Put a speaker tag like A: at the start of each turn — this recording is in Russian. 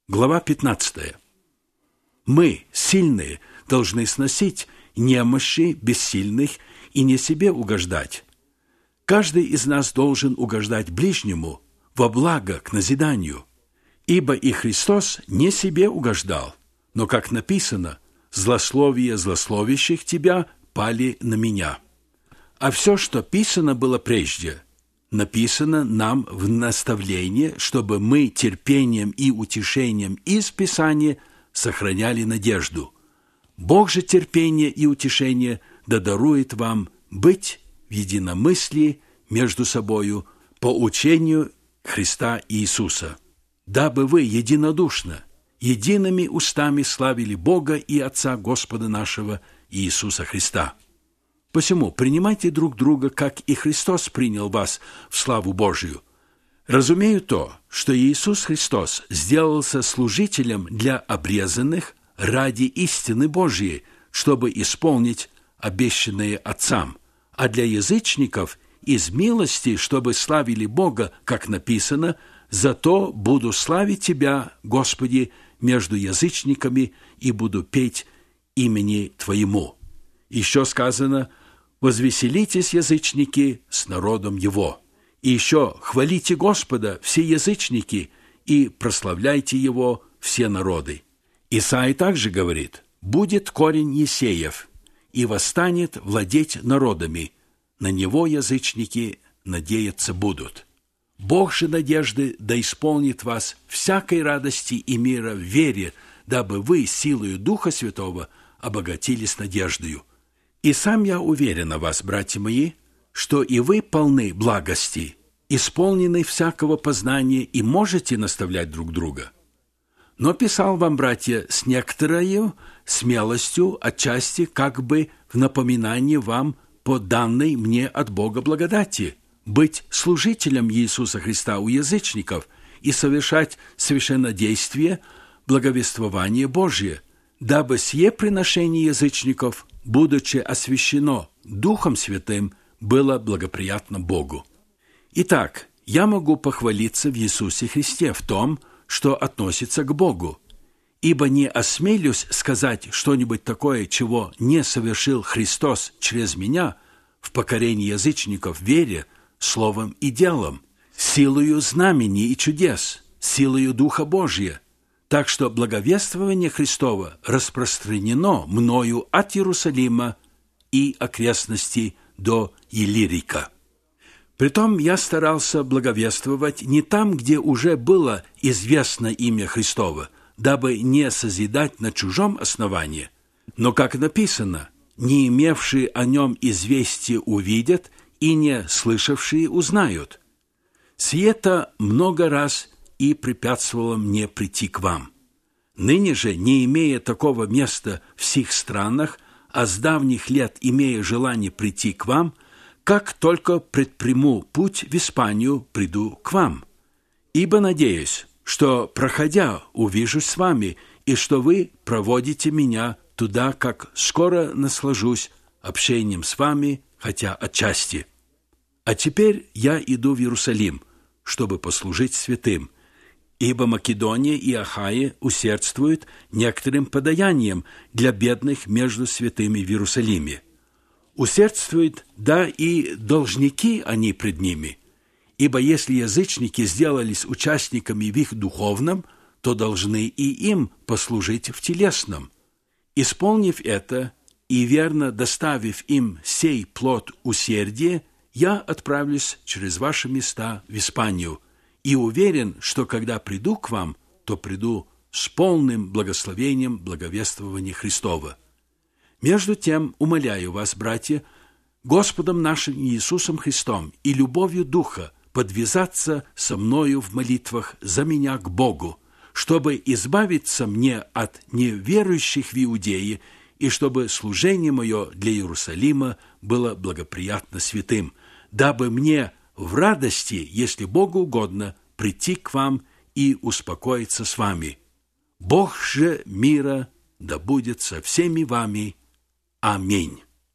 A: Глава 15. Мы, сильные, должны сносить немощи бессильных и не себе угождать. Каждый из нас должен угождать ближнему во благо к назиданию. Ибо и Христос не себе угождал, но, как написано, «Злословие злословящих тебя пали на меня». А все, что писано было прежде, написано нам в наставление, чтобы мы терпением и утешением из Писания сохраняли надежду. Бог же терпение и утешение да дарует вам быть в единомыслии между собою по учению Христа Иисуса, дабы вы единодушно, едиными устами славили Бога и Отца Господа нашего Иисуса Христа. Посему принимайте друг друга, как и Христос принял вас в славу Божию. Разумею то, что Иисус Христос сделался служителем для обрезанных ради истины Божией, чтобы исполнить обещанное Отцам, а для язычников из милости, чтобы славили Бога, как написано, «Зато буду славить Тебя, Господи, между язычниками, и буду петь имени Твоему». Еще сказано: «Возвеселитесь, язычники, с народом Его». И еще: «Хвалите Господа, все язычники, и прославляйте Его, все народы». Исаия также говорит: «Будет корень Есеев, и восстанет владеть народами, на него язычники надеяться будут». Бог же надежды да исполнит вас всякой радости и мира в вере, дабы вы силою Духа Святого обогатились надеждою. И сам я уверен о вас, братья мои, что и вы полны благости, исполнены всякого познания и можете наставлять друг друга. Но писал вам, братья, с некоторою смелостью, отчасти как бы в напоминание вам по данной мне от Бога благодати, быть служителем Иисуса Христа у язычников и совершать священнодействие, благовествование Божие, дабы сие приношение язычников, будучи освящено Духом Святым, было благоприятно Богу. Итак, я могу похвалиться в Иисусе Христе в том, что относится к Богу, ибо не осмелюсь сказать что-нибудь такое, чего не совершил Христос через меня в покорении язычников в вере, словом и делом, силою знамений и чудес, силою Духа Божия. Так что благовествование Христово распространено мною от Иерусалима и окрестностей до Илирика. Притом я старался благовествовать не там, где уже было известно имя Христово, дабы не созидать на чужом основании, но, как написано, не имевшие о нем известия увидят, и не слышавшие узнают. Сие-то много раз и препятствовало мне прийти к вам. Ныне же, не имея такого места в сих странах, а с давних лет имея желание прийти к вам, как только предприму путь в Испанию, приду к вам. Ибо надеюсь, что, проходя, увижусь с вами, и что вы проводите меня туда, как скоро наслажусь общением с вами, хотя отчасти. А теперь я иду в Иерусалим, чтобы послужить святым, ибо Македония и Ахая усердствуют некоторым подаянием для бедных между святыми в Иерусалиме. Усердствуют, да и должники они пред ними, ибо если язычники сделались участниками в их духовном, то должны и им послужить в телесном. Исполнив это и верно доставив им сей плод усердия, я отправлюсь через ваши места в Испанию и уверен, что когда приду к вам, то приду с полным благословением благовествования Христова. Между тем, умоляю вас, братья, Господом нашим Иисусом Христом и любовью Духа подвязаться со мною в молитвах за меня к Богу, чтобы избавиться мне от неверующих в Иудее и чтобы служение мое для Иерусалима было благоприятно святым, дабы мне в радости, если Богу угодно, прийти к вам и успокоиться с вами. Бог же мира да будет со всеми вами. Аминь.